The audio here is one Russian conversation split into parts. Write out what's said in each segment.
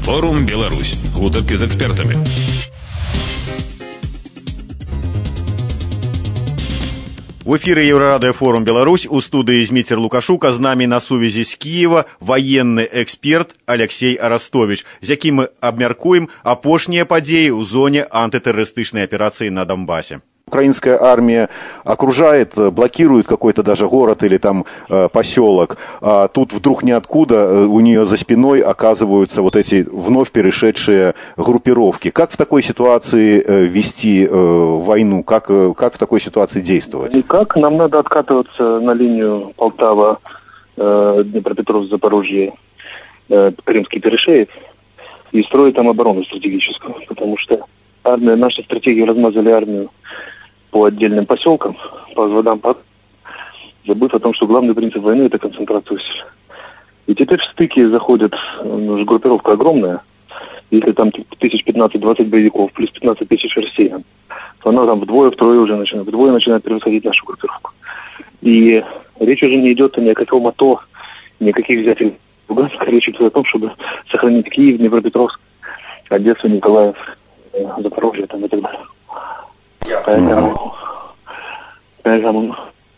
Форум Беларусь. Гутарки з экспертами. В эфире Еврорадиофорум Беларусь. У студии Змитер Лукашука. З нами на сувязі з Киева военный эксперт Алексей Арастович, з яким мы обмяркуем апошнія падеи в зоне антитеррористичной операции на Донбассе. Украинская армия окружает, блокирует какой-то даже город или там поселок, а тут вдруг ниоткуда у нее за спиной оказываются вот эти вновь перешедшие группировки. Как в такой ситуации вести войну? Как в такой ситуации действовать? Никак. Нам надо откатываться на линию Полтава, Днепропетровск, Запорожье, Крымский перешеек и строить там оборону стратегическую, потому что наши стратегии размазали армию по отдельным поселкам, по взводам, забыв о том, что главный принцип войны – это концентрация усилий. И теперь в стыке заходит, группировка огромная, если там 15-20 боевиков, плюс 15 тысяч россиян, то она там вдвое уже начинает превосходить нашу группировку. И речь уже не идет ни о каком АТО, ни о каких взятиях Луганска, речь идет о том, чтобы сохранить Киев, Днепропетровск, Одессу, Николаев, Запорожье там и так далее. Поэтому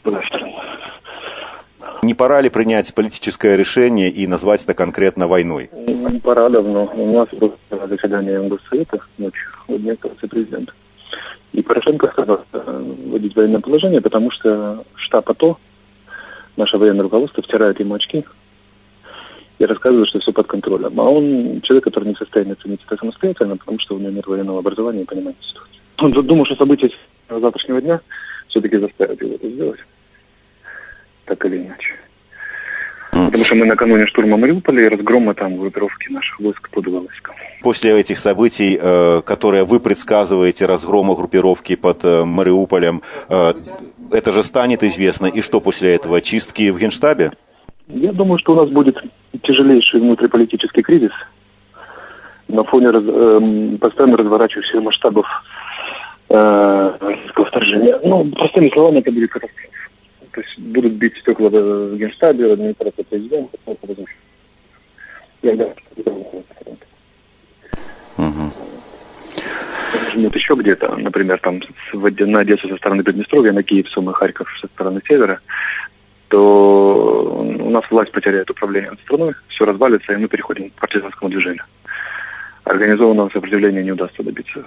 не пора ли принять политическое решение и назвать это конкретно войной? Пора давно. У нас было заседание Госсовета ночью, администрации президента. И Порошенко сказал вводить военное положение, потому что штаб АТО, наше военное руководство, втирает ему очки и рассказывает, что все под контролем. А он человек, который не в состоянии оценить это самостоятельно, потому что у него нет военного образования и понимания ситуации. Он думал, что события завтрашнего дня все-таки заставят его это сделать. Так или иначе. Потому что мы накануне штурма Мариуполя и разгрома там группировки наших войск под Иловайском. После этих событий, которые вы предсказываете, разгрома группировки под Мариуполем, это же станет известно. И что после этого? Чистки в Генштабе? Я думаю, что у нас будет тяжелейший внутриполитический кризис на фоне постоянно разворачивающихся масштабов российского вторжения. Простыми словами, это будет катастрофа. То есть будут бить стекла в Генштабе, в администрации президента. Жмут еще где-то, например, там на Одессу со стороны Приднестровья, на Киев, Сумы, Харьков со стороны севера, то у нас власть потеряет управление над страной, все развалится, и мы переходим к партизанскому движению. Организованного сопротивления не удастся добиться.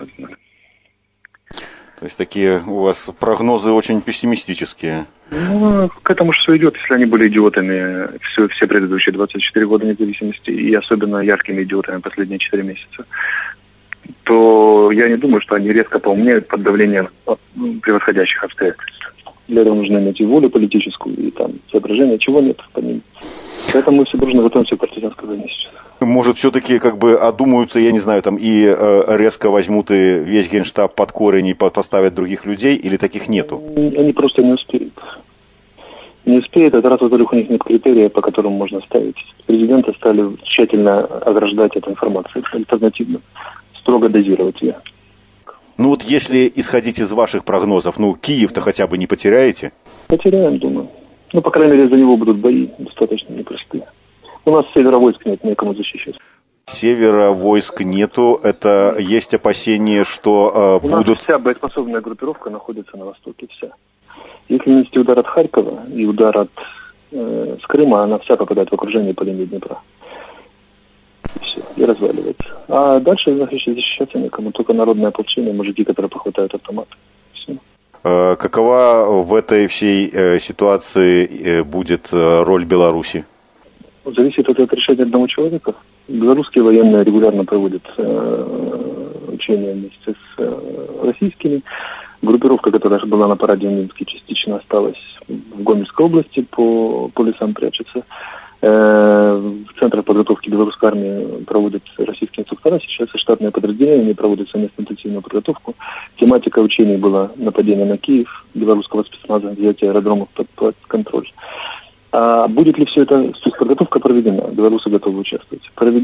То есть такие у вас прогнозы очень пессимистические. К этому же все идет, если они были идиотами все предыдущие 24 года независимости, и особенно яркими идиотами последние 4 месяца, то я не думаю, что они резко поумнеют под давлением превосходящих обстоятельств. Для этого нужно найти волю политическую и там соображения, чего нет по ним. Поэтому мы все дружно готовимся к партизанской войне сейчас. Может, все-таки одумаются, я не знаю, там и резко возьмут и весь Генштаб под корень и поставят других людей, или таких нету? Они просто не успеют. Не успеют, это раз, во-вторых, у них нет критерия, по которым можно ставить. Президенты стали тщательно ограждать эту информацию, альтернативно, строго дозировать ее. Если исходить из ваших прогнозов, Киев-то хотя бы не потеряете? Потеряем, думаю. По крайней мере, за него будут бои достаточно непростые. У нас с севера войск нет, некому защищать. Севера войск нету, это есть опасения, что у будут... нас вся боеспособная группировка находится на востоке, вся. Если нанести удар от Харькова и удар с Крыма, она вся попадает в окружение по линии Днепра. И все, и разваливается. А дальше защищаться некому, только народное ополчение, мужики, которые похватают автомат. Все. Какова в этой всей ситуации будет роль Беларуси? Зависит от решения одного человека. Белорусские военные регулярно проводят учения вместе с российскими. Группировка, которая была на параде в Минске, частично осталась в Гомельской области, по лесам прячется. В центрах подготовки белорусской армии проводят российские инструктора. Сейчас штатные подразделения проводят совместную интенсивную подготовку. Тематика учений была нападение на Киев, белорусского спецназа, взятие аэродромов под контроль. А будет ли все это, подготовка проведена, белорусы готовы участвовать.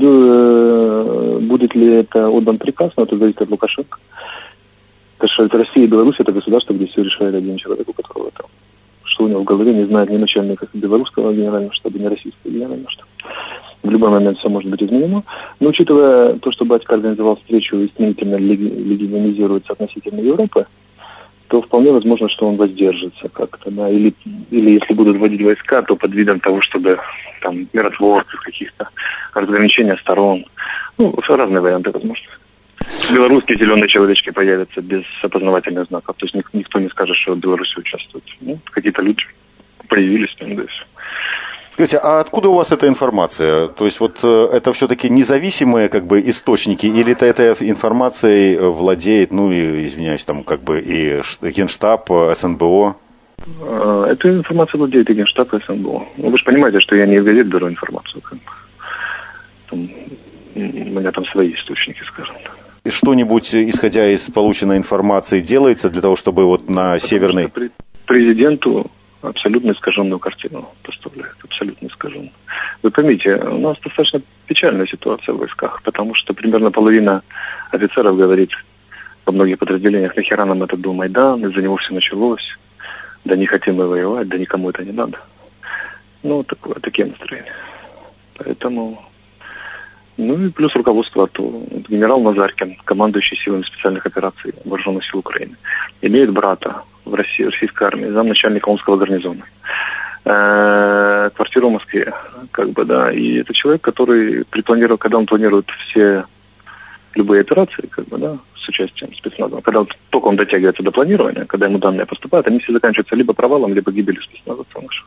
Будет ли это отдан приказ, но это зависит от Лукашенко. Потому что Россия и Беларусь это государство, где все решает один человек, у которого там, что у него в голове, не знает ни начальника белорусского генерального штаба, ни российского генерального штаба. В любой момент все может быть изменено. Но учитывая то, что батька организовал встречу и стремительно легитимизируется относительно Европы, то вполне возможно, что он воздержится как-то, да, или если будут вводить войска, то под видом того, чтобы там миротворцев каких-то, разграничения сторон. Ну, разные варианты возможны. Белорусские зеленые человечки появятся без опознавательных знаков. То есть никто не скажет, что Беларусь участвует. Ну, какие-то люди появились там, да и все. Скажите, а откуда у вас эта информация? То есть вот это все-таки независимые как бы источники, или этой информацией владеет, ну и, извиняюсь, там как бы и Генштаб, СНБО? Этой информацией владеет и Генштаб, и СНБО. Ну, вы же понимаете, что я не в газет беру информацию. Как бы. Там, у меня там свои источники, скажем так. И что-нибудь, исходя из полученной информации, делается для того, чтобы вот на северной... Президенту абсолютно искаженную картину поставляют, абсолютно искаженную. Вы поймите, у нас достаточно печальная ситуация в войсках, потому что примерно половина офицеров говорит во многих подразделениях: нахера нам этот был Майдан, из-за него все началось, да не хотим мы воевать, да никому это не надо. Ну, такие настроения. Поэтому... Ну и плюс руководство, то генерал Назаркин, командующий силами специальных операций Вооруженных сил Украины, имеет брата в российской армии, замначальника Омского гарнизона, квартиру в Москве, как бы, да, и это человек, который когда он планирует все любые операции, как бы, да, с участием спецназа, когда только он дотягивается до планирования, когда ему данные поступают, они все заканчиваются либо провалом, либо гибелью спецназовцев наших.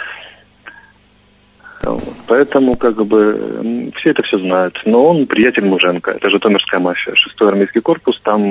Вот. Поэтому, как бы, все это все знают. Но он приятель Муженко. Это житомирская мафия. 6-й армейский корпус. Там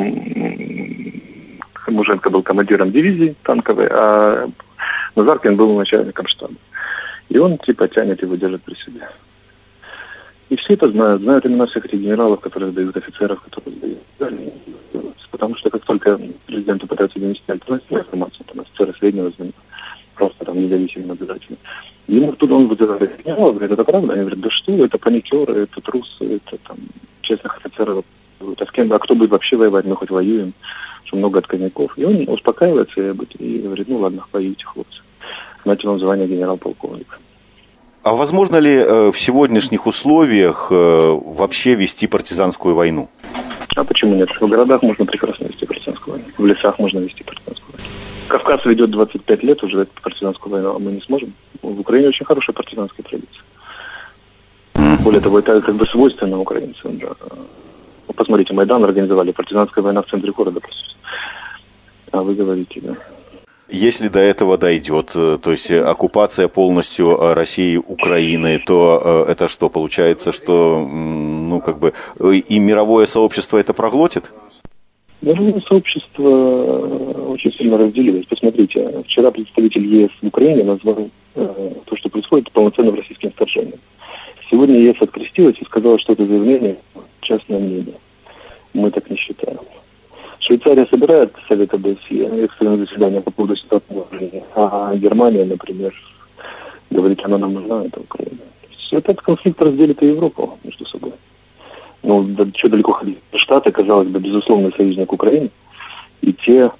Муженко был командиром дивизии танковой, а Назаркин был начальником штаба. И он, типа, тянет его, держит при себе. И все это знают. Знают имена всех этих генералов, которые сдают, офицеров, которые сдают. Потому что как только президенту пытаются донести альтернативную информацию, там офицеры среднего звена, просто там независимые наблюдатели. Ему оттуда он вызывает генералов, говорит: это правда? Они говорят: да что, это паникеры, это трусы, это там честных офицеров. А кто будет вообще воевать? Мы хоть воюем, что много отказников. И он успокаивается и говорит: ну ладно, воюйте, хлопцы. Знаете, вам звание генерал-полковника. А возможно ли в сегодняшних условиях вообще вести партизанскую войну? А почему нет? В городах можно прекрасно вести партизанскую войну. В лесах можно вести партизанскую войну. Кавказ ведет 25 лет уже партизанскую войну, а мы не сможем. В Украине очень хорошая партизанская традиция. Более того, это как бы свойственно украинцам. Да. Посмотрите, Майдан организовали, партизанская война в центре города. А вы говорите, да. Если до этого дойдет, то есть оккупация полностью России, Украины, то это что, получается, что ну, как бы, и мировое сообщество это проглотит? Мировое сообщество очень сильно разделилось. Посмотрите, вчера представитель ЕС в Украине назвал то, что происходит, полноценным российским вторжением. Сегодня ЕС открестилась и сказала, что это заявление частное мнение. Мы так не считаем. Швейцария собирает Совет ОБСЕ, экстренное заседание по поводу ситуации, а Германия, например, говорит, она нам нужна, это Украина. Этот конфликт разделит и Европу между собой. Ну, что далеко ходить. Штаты, казалось бы, безусловный союзник Украины, и те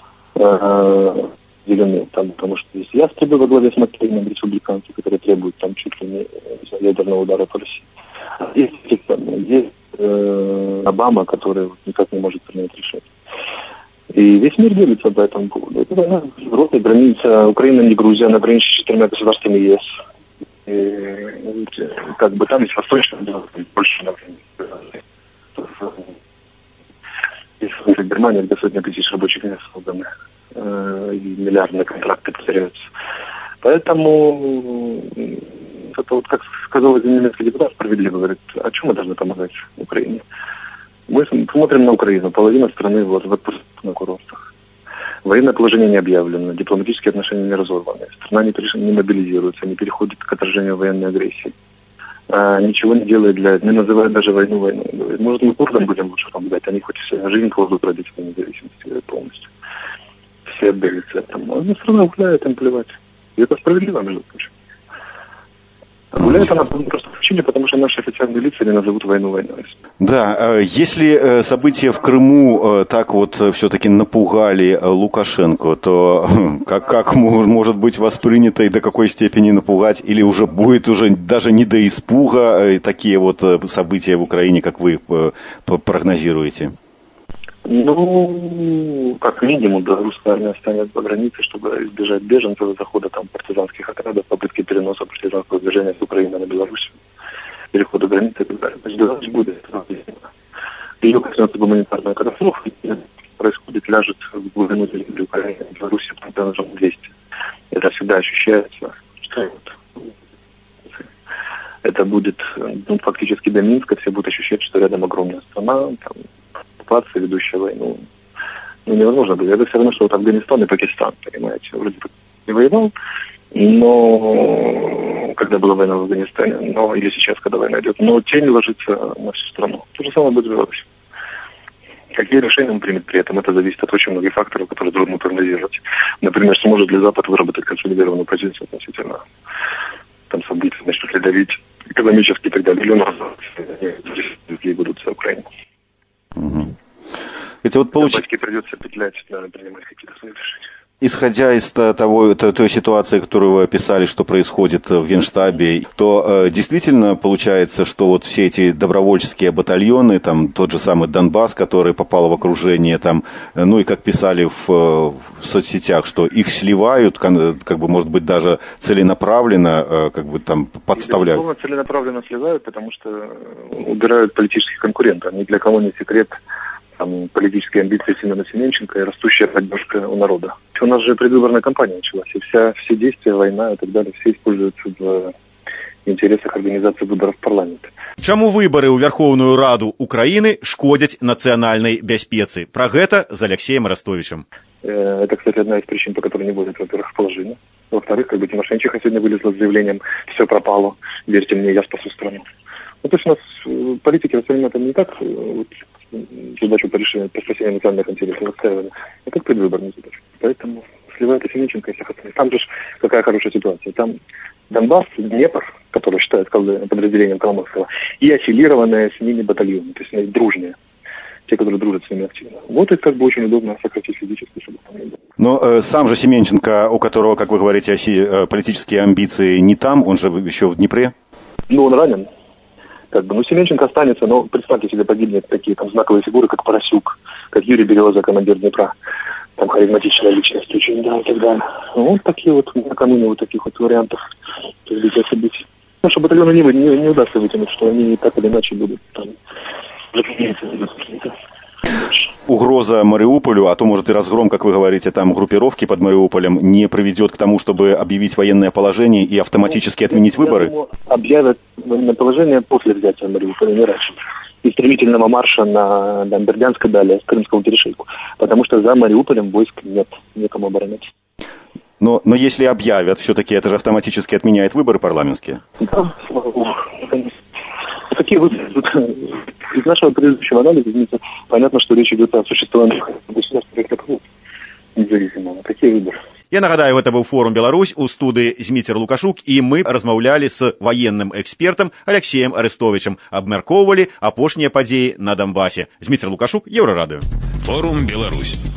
зеленые, там, потому что есть ястребы во главе с Маккейном, республиканцы, которые требуют там чуть ли не ядерного удара по России. А есть Обама, который никак не может принять решение. И весь мир делится по этому поводу. Это война в Европе, граница Украина, не Грузия, она граничит с 4 государствами ЕС. И, как бы там есть восточное, больше, например. Есть Германия, где сотни тысяч рабочих мест созданы, и миллиардные контракты повторяются. Поэтому, это вот, как сказал один немецкий депутат, справедливо говорит: а чем мы должны помогать Украине? Мы смотрим на Украину, половина страны вот в отпусках на курортах. Военное положение не объявлено, дипломатические отношения не разорваны, страна не мобилизируется, не переходит к отражению военной агрессии. Ничего не делает не называет даже войну войной. Говорит: может, мы курдам будем лучше помогать, они хоть всю жизнь кладут ради своей независимости полностью. Все отдаются этому. А страна гуляет, им плевать. И это справедливо, между прочим. Гуляет она по просто причине, потому что наши официальные лица не назовут войну войной. Да, если события в Крыму так вот все-таки напугали Лукашенко, то как может быть воспринято и до какой степени напугать, или уже будет уже даже не до испуга такие вот события в Украине, как вы прогнозируете? Ну, как минимум, белорусская армия останется по границе, чтобы избежать беженцев, захода там партизанских отрядов, попытки переноса партизанского движения с Украины на Беларусь, перехода границы и так далее. То есть Беларусь будет. Ее коснется гуманитарная катастрофа, происходит, ляжет в глубину территории Украины, Беларуси примерно 200. Это всегда ощущается, что это будет, ну, фактически до Минска, все будут ощущать, что рядом огромная страна, там, оккупация, ведущая войну. Ну, невозможно было. Это все равно, что вот Афганистан и Пакистан, понимаете. Вроде бы не воевал, но когда была война в Афганистане, но или сейчас, когда война идет, но тень ложится на всю страну. То же самое будет в Беларуси. Какие решения он примет при этом, это зависит от очень многих факторов, которые трудно прогнозировать. Например, сможет ли Запад выработать консолидированную позицию относительно там событий, начнут ли давить экономически и так далее, или у нас будут за Украину. Хотя вот Батьке придется петлять, наверное, принимать какие-то свои решения. Исходя из той ситуации, которую вы описали, что происходит в Генштабе, то действительно получается, что вот все эти добровольческие батальоны, там тот же самый Донбасс, который попал в окружение, там, ну и как писали в соцсетях, что их сливают, как бы, может быть, даже целенаправленно, как бы там подставляют. Безусловно, целенаправленно сливают, потому что убирают политических конкурентов. Ни для кого не секрет. Там политические амбиции Семена Семенченко и растущая поддержка у народа. У нас же предвыборная кампания началась, и все действия, война и так далее, все используются в интересах организации выборов в парламент. Чаму выборы ў Верховную Раду Украины шкодят национальной бяспецы? Про это с Алексеем Арестовичем. Это, кстати, одна из причин, по которой не будет, во-первых, положения. Во-вторых, как бы Тимошенчиха сегодня вылезла с заявлением «все пропало, верьте мне, я спасу страну». Ну, то есть у нас политики воспринимают не так задачу по решению, по спасению национальных интересов отстаивали, а как предвыборную задачу. Поэтому сливают и Семенченко, и всех остальных. Там же какая хорошая ситуация. Там Донбасс, Днепр, который считают подразделением Коломойского, и аффилированные с ними батальоны, то есть они дружные. Те, которые дружат с ними активно. Вот это как бы очень удобно сократить физически, чтобы там не было. Но сам же Семенченко, у которого, как вы говорите, политические амбиции не там, он же еще в Днепре? Ну, он ранен. Как бы, Семенченко останется, но представьте себе, погибнет такие там знаковые фигуры, как Поросюк, как Юрий Береза, командир Днепра, там харизматичная личность очень, да, и так далее. Ну, вот такие вот, накануне вот таких вот вариантов развития событий. Наши батальоны не удастся вытянуть, что они так или иначе будут там Угроза Мариуполю, а то, может, и разгром, как вы говорите, там группировки под Мариуполем не приведет к тому, чтобы объявить военное положение и автоматически отменить выборы? Думаю, объявят военное положение после взятия Мариуполя, не раньше. И стремительного марша на Бердянск и далее, с Крымского перешейку. Потому что за Мариуполем войск нет, некому оборонять. Но если объявят, все-таки это же автоматически отменяет выборы парламентские? Да, слава богу. Какие выборы? Из нашего предыдущего анализа, извините, понятно, что речь идет о существовании государства как такового, независимого. Какие выборы? Я нагадаю, это был форум «Беларусь» у студии Зміцер Лукашук, и мы размаўлялі с военным экспертом Алексеем Арестовичем, абмяркоўвалі апошнія падзеі на Донбассе. Зміцер Лукашук, Еврорадио. Форум «Беларусь».